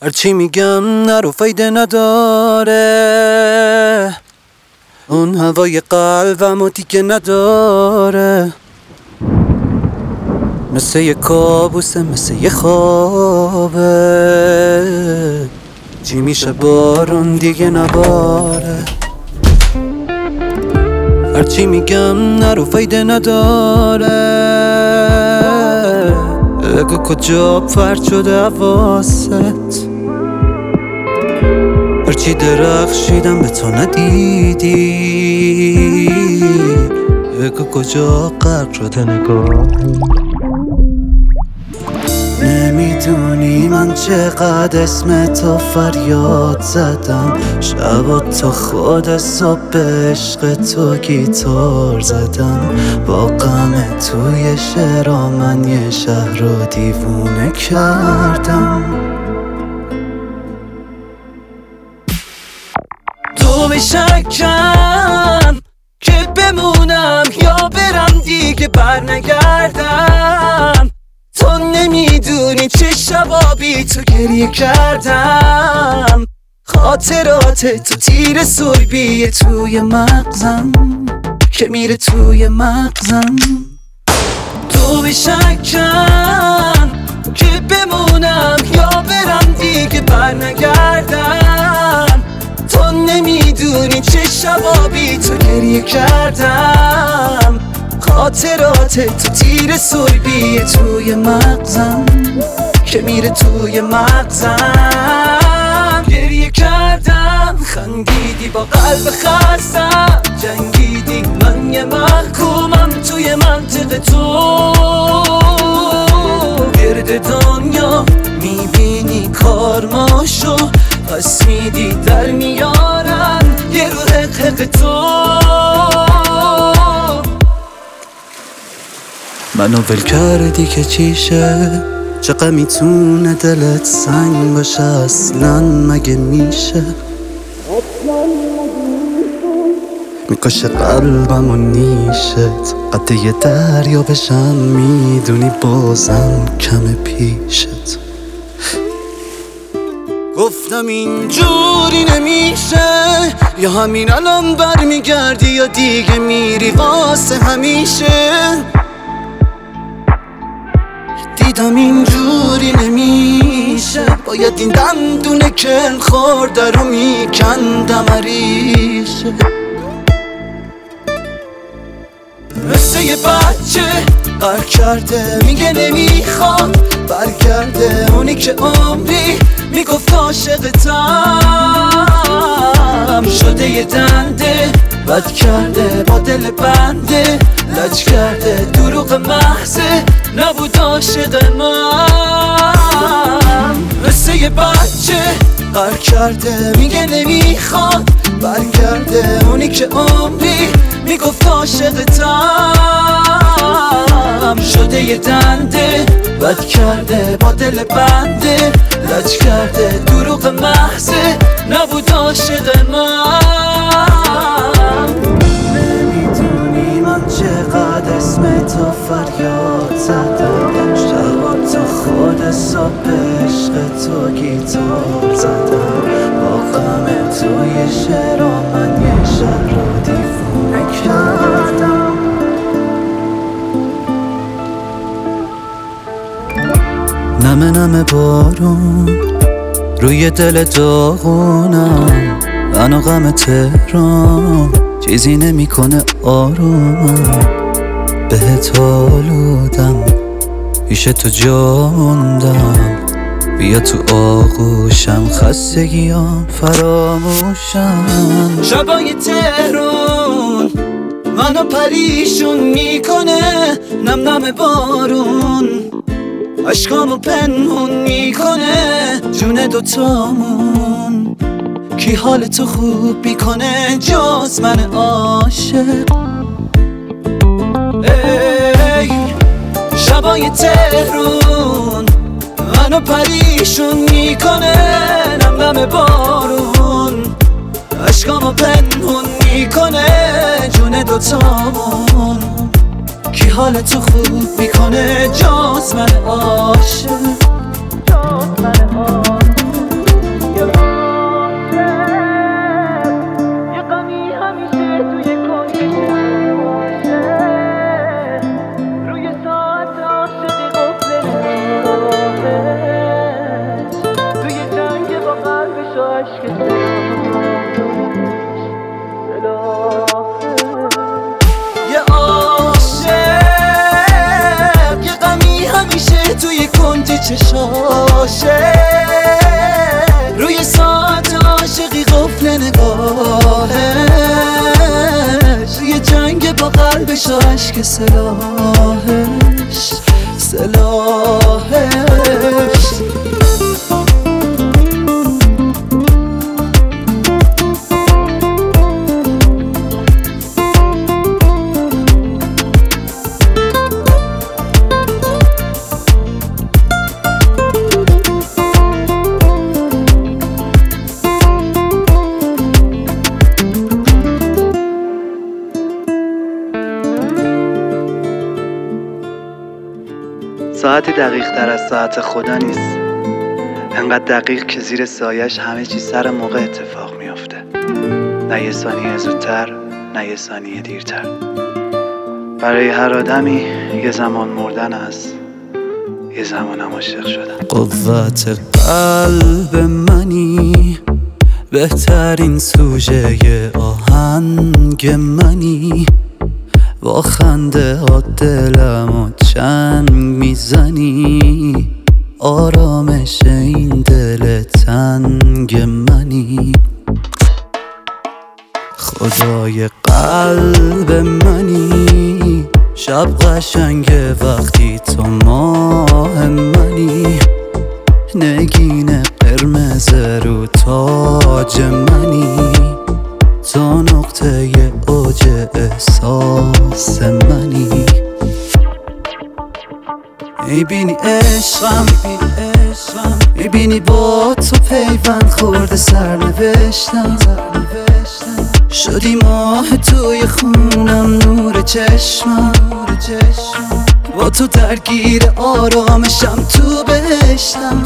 هرچی میگم نرو فایده نداره، اون هوای قلبمو دیگه نداره. مثل یه کابوسه، مثل یه خوابه، چی میشه بارون دیگه نباره. هرچی میگم نرو فایده نداره، بگو کجا پرت شده حواست. هرچی درخشیدم به تو ندیدی، بگو کجا غرق شده نگاهی. نمیدونی من چقدر اسم تو فریاد زدم، شبا تا خود صبح به عشق تو گیتار زدم. با غم توی شعرها من یه شهر رو دیوونه کردم. تو به شکم که بمونم یا برم دیگه برنگردم. تو نمیدونی چه شبا بی تو گریه کردم. خاطرات تو تیر سربیه توی مغزم که میره توی مغزم. تو به شکم که بمونم یا برم دیگه برنگردم. تو نمیدونی چه شبا بی تو گریه کردم. خاطرات تو تیر سربیه توی مغزم که میره توی مغزم. گریه کردم، خندیدی با قلب خستم، جنگیدی من یه محکومم توی منطقه تو. گرد دنیا میبینی کارماشو، پس میدی در میارن یه رو حق تو. منو ول کردی که چیشه، چقدر میتونه دلت سنگ باشه اصلا مگه میشه. میکشه قلبم و نیشت، قد یه دریا بشم میدونی بازم کم پیشت. گفتم اینجوری نمیشه، یا همین الان برمیگردی یا دیگه میری واسه همیشه. دیدم اینجوری نمیشه، باید این دندونه کل خورده رو میکندم ریشه. مثل یه بچه قهر کرده میگه نمیخواد برگرده، اونی که عمری میگفت عاشقتم. شده یه دنده بد کرده با دل بنده، لج کرده دروغ محضه نبود عاشق من. مثل یه بچه قهر کرده میگه نمیخواد برگرده، اونی که عمری میگفت عاشقتم. شده یه دنده بد کرده با دل بنده، لج کرده دروغ محضه نبود عاشق من. نمیدونی من چقدر اسم تو فریاد زدم، شبا تا خود صبح به عشق تو گیتار زدم. با غم توی شعرها من یه شهر رو دیوونه کردم. نمه نمه بارون روی دل داغونم، من و غم تهران چیزی نمیکنه آروم. بهت آلودم پیش تو جا موندم، بیا تو آغوشم خستگیام فراموشم. شبای تهرون منو پریشون میکنه، نم نم بارون عشقامو پنهون میکنه. جون دوتامون کی حال تو خوب میکنه جز من عاشق. ای شبای تهرون منو پریشون میکنه، نم نم بارون عشقامو پنهون میکنه. جون دوتامون کی حال تو خوب میکنه جز من عاشق. سلاحش. ساعتی دقیق تر از ساعت خدا نیست، انقدر دقیق که زیر سایش همه چی سر موقع اتفاق میافته، نه یه ثانیه زودتر نه یه ثانیه دیرتر. برای هر آدمی یه زمان مردن است، یه زمانم عاشق شدن. قوت قلب منی، بهترین سوژه آهنگ منی، با خنده ها دلمو چنگ میزنی، آرامش این دل تنگ منی. خدای قلب منی، شب قشنگه وقتی تو ماه منی، نگین قرمز رو تاج منی، تو نقطه اوج احساس منی. میبینی عشقم، میبینی با تو پیوند خورده سرنوشتم، شدی ماه توی خونم نور چشمم، با تو درگیر آرامشم تو بهشتم.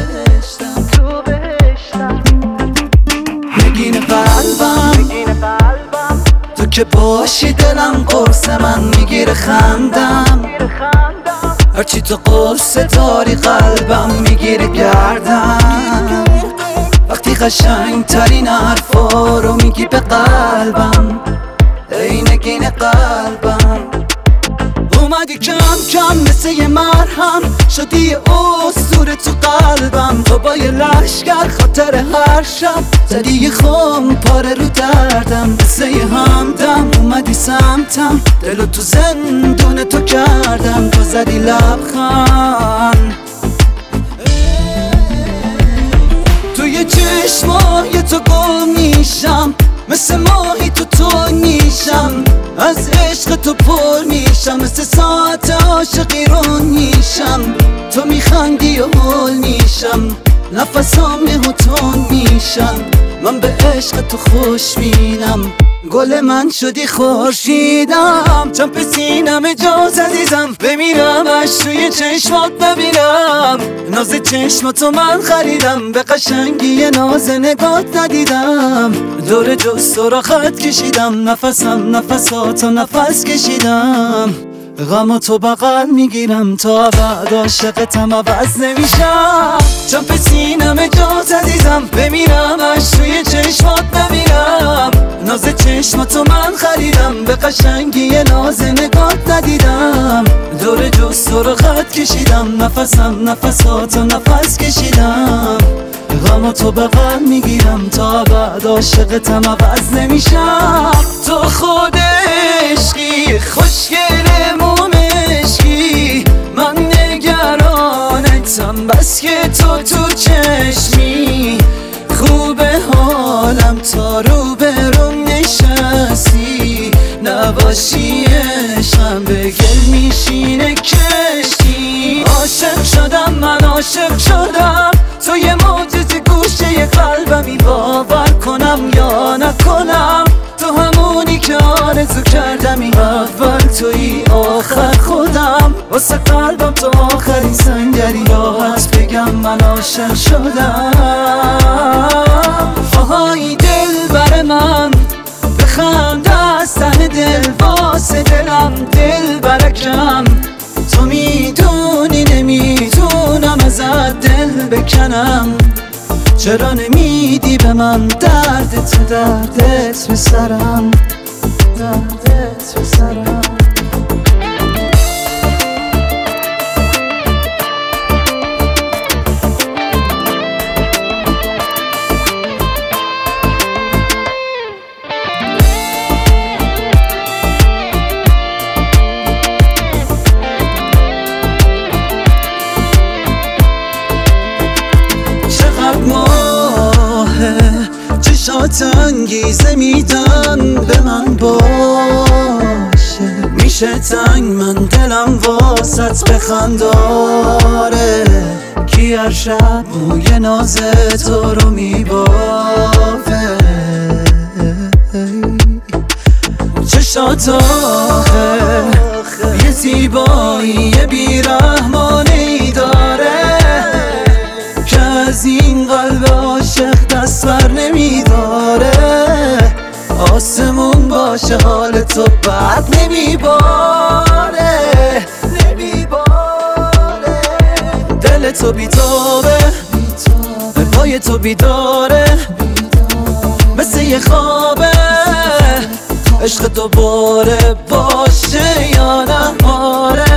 نگین قلبم تو که باشی دلم قرص من میگیره خندم، هرچی تو قرص داری قلبم میگیره گردم. وقتی قشنگ ترین حرفا رو میگی به قلبم، ای نگین قلبم. اومدی کم کم مثل یه مرهم، شدی یه اسطوره تو قلبم. تو با یه لشگر خاطر هر شب زدی یه خم پاره رو دردم، مثل یه همدم اومدی سمتم، دلو تو زندون تو کردم. تو زدی لبخند توی چشمای تو گم میشم، مثل ماهی تو میشم، از عشق تو پر میشم، مثل ساعت عاشقی رون میشم. تو میخندی و هول میشم، نفسام نهوتون میشم، من به عشق تو خوشبینم. گل من شدی خورشیدم، چم به سینم اجاز عزیزم، بمیرم اش توی چشمات ببینم. ناز چشماتو من خریدم، به قشنگی ناز نگات ندیدم. دور جز تو را خط کشیدم، نفسم نفساتو نفس کشیدم. غم تو بغل میگیرم تا بعد عاشقتم عوض نمیشم. چم به سینم اجاز عزیزم، بمیرم اش توی چشمات ببینم. ناز چشماتو من خریدم، به قشنگی ناز نگات ندیدم. دور جز تو رو خط کشیدم، نفسم نفساتو نفس کشیدم. غم تو بغل میگیرم تا بعد عاشقتم عوض نمیشم. تو خود عشقی خوشگل مومشکی، من نگرانتم بس که تو چشمی. خوبه حالم تا رو برم نشستی، نباشی عشقم به گل میشینه کشتی. عاشق شدم من عاشق شدم، تو یه معجزه گوشه قلبمی، باور کنم یا نکنم. تو همونی که آرزو کردمی، اول توی آخر خودم. واسه قلبم تو آخرین سنگری، راحت بگم من عاشق شدم. آهای دل بر من بخند از ته دل، واسه دلم دل برکم. تو میدونی نمیتونم ازت دل بکنم، چرا نمیدی به من دردت به سرم، دردت به سرم. چشات انگیزه میدن به من باشه. میشه تنگ من دلم واسط بخنداره، کی هر شب موی ناز تو رو میبافه. چشات آخه یه زیبایی بیرحمانی داره که از این قلب عاشق دست بر نمیداره. آسمون باشه حال تو بد نمیباره، دل تو بیتابه پای تو بیداره، مثل یه خوابه عشق دوباره باشه یا نه؟ آره